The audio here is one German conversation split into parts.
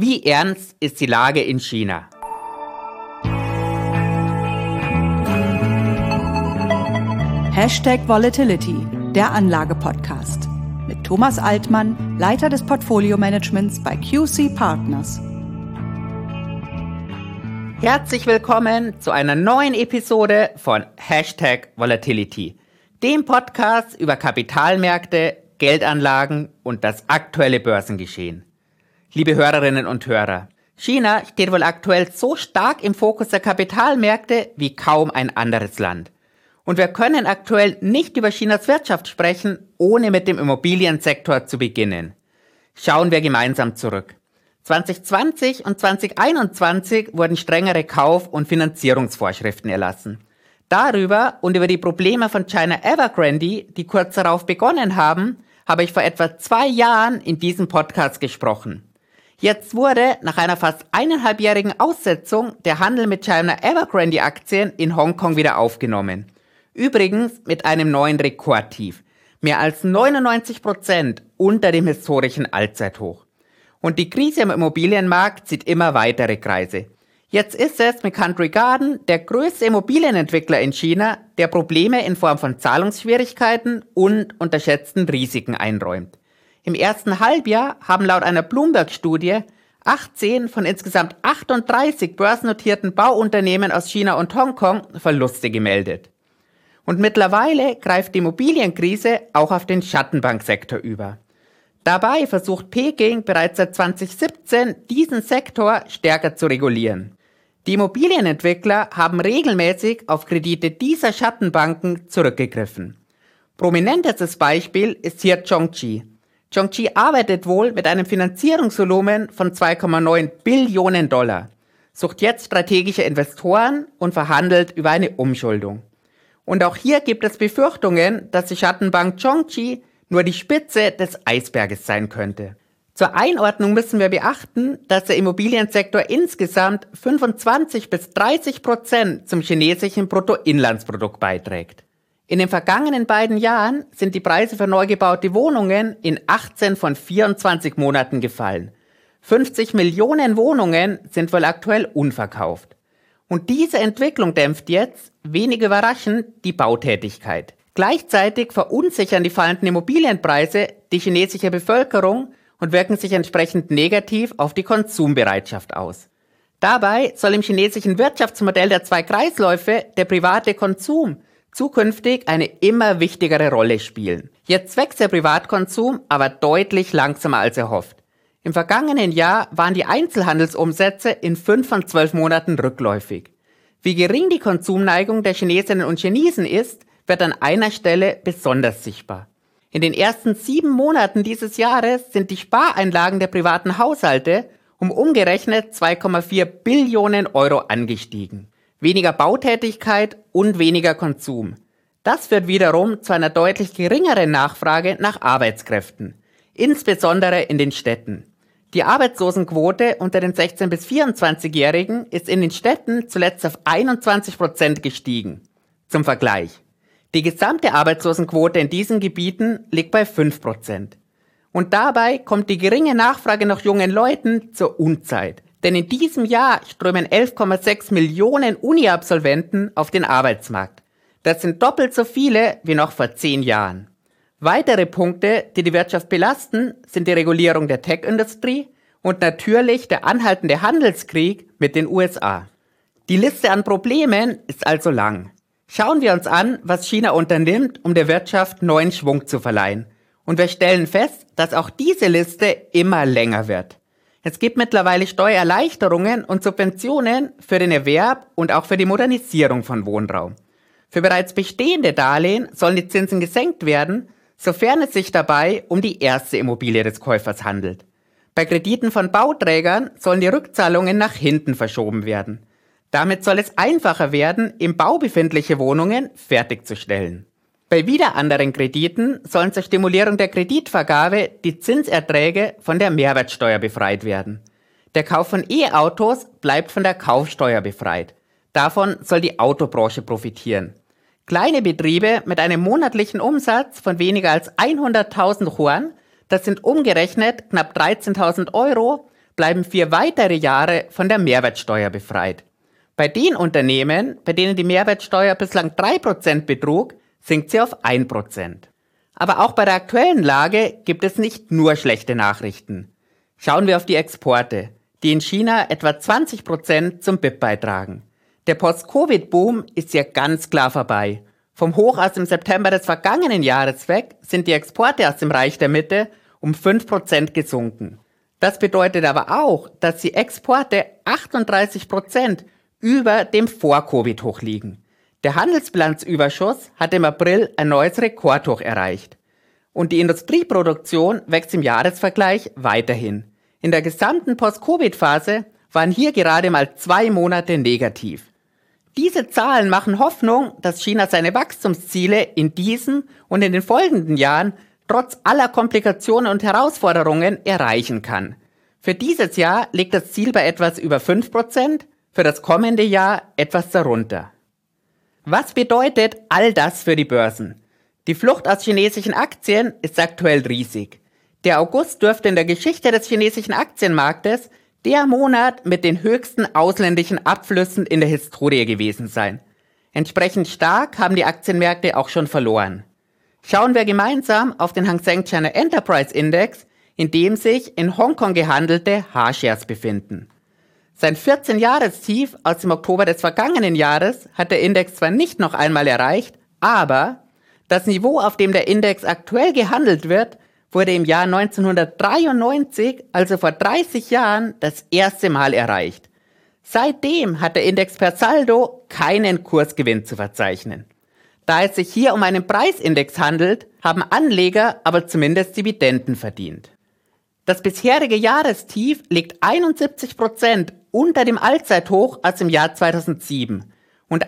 Wie ernst ist die Lage in China? #Volatility, der Anlage-Podcast. Mit Thomas Altmann, Leiter des Portfolio-Managements bei QC Partners. Herzlich willkommen zu einer neuen Episode von #Volatility, dem Podcast über Kapitalmärkte, Geldanlagen und das aktuelle Börsengeschehen. Liebe Hörerinnen und Hörer, China steht wohl aktuell so stark im Fokus der Kapitalmärkte wie kaum ein anderes Land. Und wir können aktuell nicht über Chinas Wirtschaft sprechen, ohne mit dem Immobiliensektor zu beginnen. Schauen wir gemeinsam zurück. 2020 und 2021 wurden strengere Kauf- und Finanzierungsvorschriften erlassen. Darüber und über die Probleme von China Evergrande, die kurz darauf begonnen haben, habe ich vor etwa 2 Jahren in diesem Podcast gesprochen. Jetzt wurde nach einer fast 1,5-jährigen Aussetzung der Handel mit China Evergrande Aktien in Hongkong wieder aufgenommen. Übrigens mit einem neuen Rekordtief. Mehr als 99% unter dem historischen Allzeithoch. Und die Krise im Immobilienmarkt zieht immer weitere Kreise. Jetzt ist es mit Country Garden der größte Immobilienentwickler in China, der Probleme in Form von Zahlungsschwierigkeiten und unterschätzten Risiken einräumt. Im ersten Halbjahr haben laut einer Bloomberg-Studie 18 von insgesamt 38 börsennotierten Bauunternehmen aus China und Hongkong Verluste gemeldet. Und mittlerweile greift die Immobilienkrise auch auf den Schattenbanksektor über. Dabei versucht Peking bereits seit 2017, diesen Sektor stärker zu regulieren. Die Immobilienentwickler haben regelmäßig auf Kredite dieser Schattenbanken zurückgegriffen. Prominentestes Beispiel ist hier Zhongqi. Zhongqi arbeitet wohl mit einem Finanzierungsvolumen von 2,9 Billionen $, sucht jetzt strategische Investoren und verhandelt über eine Umschuldung. Und auch hier gibt es Befürchtungen, dass die Schattenbank Zhongqi nur die Spitze des Eisberges sein könnte. Zur Einordnung müssen wir beachten, dass der Immobiliensektor insgesamt 25-30% zum chinesischen Bruttoinlandsprodukt beiträgt. In den vergangenen 2 Jahren sind die Preise für neu gebaute Wohnungen in 18 von 24 Monaten gefallen. 50 Millionen Wohnungen sind wohl aktuell unverkauft. Und diese Entwicklung dämpft jetzt, wenig überraschend, die Bautätigkeit. Gleichzeitig verunsichern die fallenden Immobilienpreise die chinesische Bevölkerung und wirken sich entsprechend negativ auf die Konsumbereitschaft aus. Dabei soll im chinesischen Wirtschaftsmodell der 2 Kreisläufe der private Konsum zukünftig eine immer wichtigere Rolle spielen. Jetzt wächst der Privatkonsum aber deutlich langsamer als erhofft. Im vergangenen Jahr waren die Einzelhandelsumsätze in 5 von 12 Monaten rückläufig. Wie gering die Konsumneigung der Chinesinnen und Chinesen ist, wird an einer Stelle besonders sichtbar. In den ersten 7 Monaten dieses Jahres sind die Spareinlagen der privaten Haushalte um umgerechnet 2,4 Billionen € angestiegen. Weniger Bautätigkeit und weniger Konsum. Das führt wiederum zu einer deutlich geringeren Nachfrage nach Arbeitskräften, insbesondere in den Städten. Die Arbeitslosenquote unter den 16- bis 24-Jährigen ist in den Städten zuletzt auf 21% gestiegen. Zum Vergleich. Die gesamte Arbeitslosenquote in diesen Gebieten liegt bei 5%. Und dabei kommt die geringe Nachfrage nach jungen Leuten zur Unzeit. Denn in diesem Jahr strömen 11,6 Millionen Uni-Absolventen auf den Arbeitsmarkt. Das sind doppelt so viele wie noch vor 10 Jahren. Weitere Punkte, die die Wirtschaft belasten, sind die Regulierung der Tech-Industrie und natürlich der anhaltende Handelskrieg mit den USA. Die Liste an Problemen ist also lang. Schauen wir uns an, was China unternimmt, um der Wirtschaft neuen Schwung zu verleihen. Und wir stellen fest, dass auch diese Liste immer länger wird. Es gibt mittlerweile Steuererleichterungen und Subventionen für den Erwerb und auch für die Modernisierung von Wohnraum. Für bereits bestehende Darlehen sollen die Zinsen gesenkt werden, sofern es sich dabei um die erste Immobilie des Käufers handelt. Bei Krediten von Bauträgern sollen die Rückzahlungen nach hinten verschoben werden. Damit soll es einfacher werden, im Bau befindliche Wohnungen fertigzustellen. Bei wieder anderen Krediten sollen zur Stimulierung der Kreditvergabe die Zinserträge von der Mehrwertsteuer befreit werden. Der Kauf von E-Autos bleibt von der Kaufsteuer befreit. Davon soll die Autobranche profitieren. Kleine Betriebe mit einem monatlichen Umsatz von weniger als 100.000 Yuan, das sind umgerechnet knapp 13.000 €, bleiben 4 weitere Jahre von der Mehrwertsteuer befreit. Bei den Unternehmen, bei denen die Mehrwertsteuer bislang 3% betrug, sinkt sie auf 1%. Aber auch bei der aktuellen Lage gibt es nicht nur schlechte Nachrichten. Schauen wir auf die Exporte, die in China etwa 20% zum BIP beitragen. Der Post-Covid-Boom ist ja ganz klar vorbei. Vom Hoch aus dem September des vergangenen Jahres weg sind die Exporte aus dem Reich der Mitte um 5% gesunken. Das bedeutet aber auch, dass die Exporte 38% über dem Vor-Covid-Hoch liegen. Der Handelsbilanzüberschuss hat im April ein neues Rekordhoch erreicht. Und die Industrieproduktion wächst im Jahresvergleich weiterhin. In der gesamten Post-Covid-Phase waren hier gerade mal 2 Monate negativ. Diese Zahlen machen Hoffnung, dass China seine Wachstumsziele in diesem und in den folgenden Jahren trotz aller Komplikationen und Herausforderungen erreichen kann. Für dieses Jahr liegt das Ziel bei etwas über 5%, für das kommende Jahr etwas darunter. Was bedeutet all das für die Börsen? Die Flucht aus chinesischen Aktien ist aktuell riesig. Der August dürfte in der Geschichte des chinesischen Aktienmarktes der Monat mit den höchsten ausländischen Abflüssen in der Historie gewesen sein. Entsprechend stark haben die Aktienmärkte auch schon verloren. Schauen wir gemeinsam auf den Hang Seng China Enterprise Index, in dem sich in Hongkong gehandelte H-Shares befinden. Sein 14-Jahres-Tief aus dem Oktober des vergangenen Jahres hat der Index zwar nicht noch einmal erreicht, aber das Niveau, auf dem der Index aktuell gehandelt wird, wurde im Jahr 1993, also vor 30 Jahren, das erste Mal erreicht. Seitdem hat der Index per Saldo keinen Kursgewinn zu verzeichnen. Da es sich hier um einen Preisindex handelt, haben Anleger aber zumindest Dividenden verdient. Das bisherige Jahrestief liegt 71% unter dem Allzeithoch aus dem Jahr 2007 und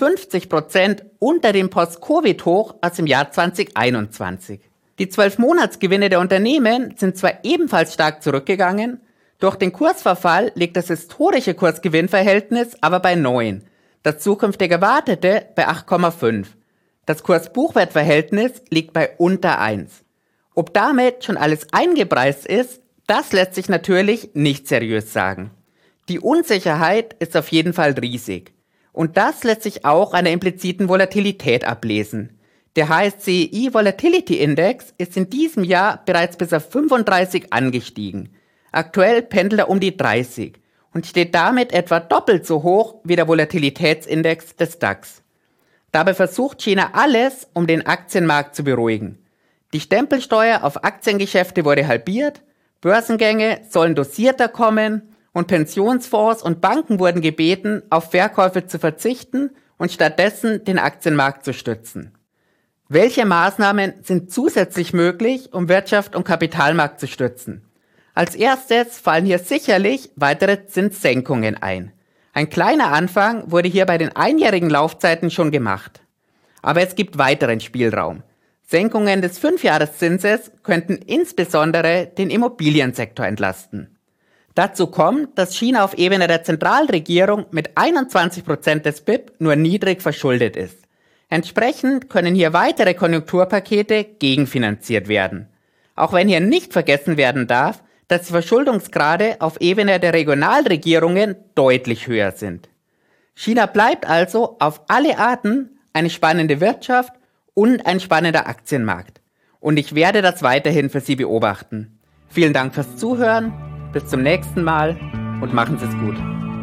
51% unter dem Post-Covid-Hoch aus dem Jahr 2021. Die 12-Monatsgewinne der Unternehmen sind zwar ebenfalls stark zurückgegangen, durch den Kursverfall liegt das historische Kursgewinnverhältnis aber bei 9, das zukünftig erwartete bei 8,5. Das Kurs-Buchwert-Verhältnis liegt bei unter 1. Ob damit schon alles eingepreist ist, das lässt sich natürlich nicht seriös sagen. Die Unsicherheit ist auf jeden Fall riesig. Und das lässt sich auch an der impliziten Volatilität ablesen. Der HSCEI Volatility Index ist in diesem Jahr bereits bis auf 35 angestiegen. Aktuell pendelt er um die 30 und steht damit etwa doppelt so hoch wie der Volatilitätsindex des DAX. Dabei versucht China alles, um den Aktienmarkt zu beruhigen. Die Stempelsteuer auf Aktiengeschäfte wurde halbiert, Börsengänge sollen dosierter kommen und Pensionsfonds und Banken wurden gebeten, auf Verkäufe zu verzichten und stattdessen den Aktienmarkt zu stützen. Welche Maßnahmen sind zusätzlich möglich, um Wirtschaft und Kapitalmarkt zu stützen? Als erstes fallen hier sicherlich weitere Zinssenkungen ein. Ein kleiner Anfang wurde hier bei den einjährigen Laufzeiten schon gemacht. Aber es gibt weiteren Spielraum. Senkungen des 5-Jahreszinses könnten insbesondere den Immobiliensektor entlasten. Dazu kommt, dass China auf Ebene der Zentralregierung mit 21% des BIP nur niedrig verschuldet ist. Entsprechend können hier weitere Konjunkturpakete gegenfinanziert werden. Auch wenn hier nicht vergessen werden darf, dass die Verschuldungsgrade auf Ebene der Regionalregierungen deutlich höher sind. China bleibt also auf alle Arten eine spannende Wirtschaft und ein spannender Aktienmarkt. Und ich werde das weiterhin für Sie beobachten. Vielen Dank fürs Zuhören, bis zum nächsten Mal und machen Sie es gut.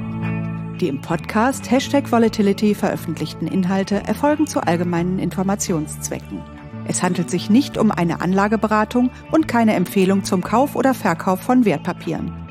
Die im Podcast #Volatility veröffentlichten Inhalte erfolgen zu allgemeinen Informationszwecken. Es handelt sich nicht um eine Anlageberatung und keine Empfehlung zum Kauf oder Verkauf von Wertpapieren.